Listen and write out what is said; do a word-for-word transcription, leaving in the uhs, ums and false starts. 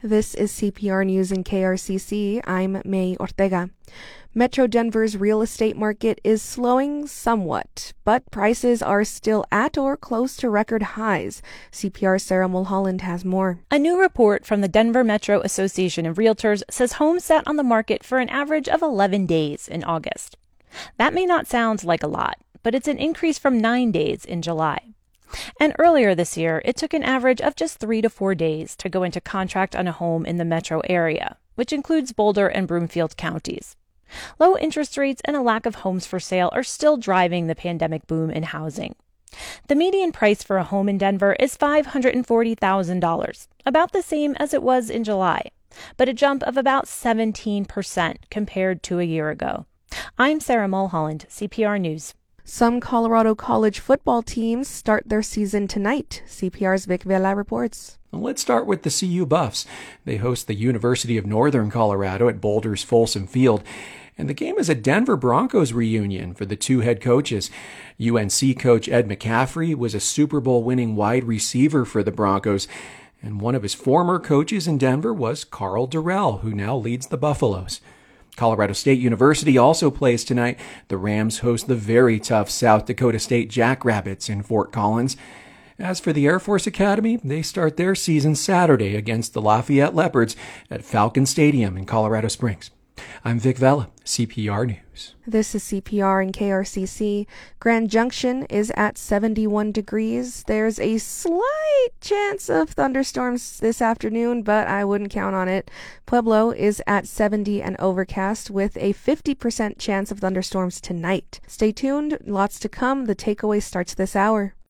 This is C P R News and K R C C. I'm May Ortega. Metro Denver's real estate market is slowing somewhat, but prices are still at or close to record highs. C P R's Sarah Mulholland has more. A new report from the Denver Metro Association of Realtors says homes sat on the market for an average of eleven days in August. That may not sound like a lot, but it's an increase from nine days in July. And earlier this year, it took an average of just three to four days to go into contract on a home in the metro area, which includes Boulder and Broomfield counties. Low interest rates and a lack of homes for sale are still driving the pandemic boom in housing. The median price for a home in Denver is five hundred forty thousand dollars, about the same as it was in July, but a jump of about seventeen percent compared to a year ago. I'm Sarah Mulholland, C P R News. Some Colorado college football teams start their season tonight. C P R's Vic Vela reports. Well, let's start with the C U Buffs. They host the University of Northern Colorado at Boulder's Folsom Field. And the game is a Denver Broncos reunion for the two head coaches. U N C coach Ed McCaffrey was a Super Bowl winning wide receiver for the Broncos. And one of his former coaches in Denver was Carl Durrell, who now leads the Buffaloes. Colorado State University also plays tonight. The Rams host the very tough South Dakota State Jackrabbits in Fort Collins. As for the Air Force Academy, they start their season Saturday against the Lafayette Leopards at Falcon Stadium in Colorado Springs. I'm Vic Vela, C P R News. This is C P R and K R C C. Grand Junction is at seventy-one degrees. There's a slight chance of thunderstorms this afternoon, but I wouldn't count on it. Pueblo is at seventy and overcast with a fifty percent chance of thunderstorms tonight. Stay tuned. Lots to come. The takeaway starts this hour.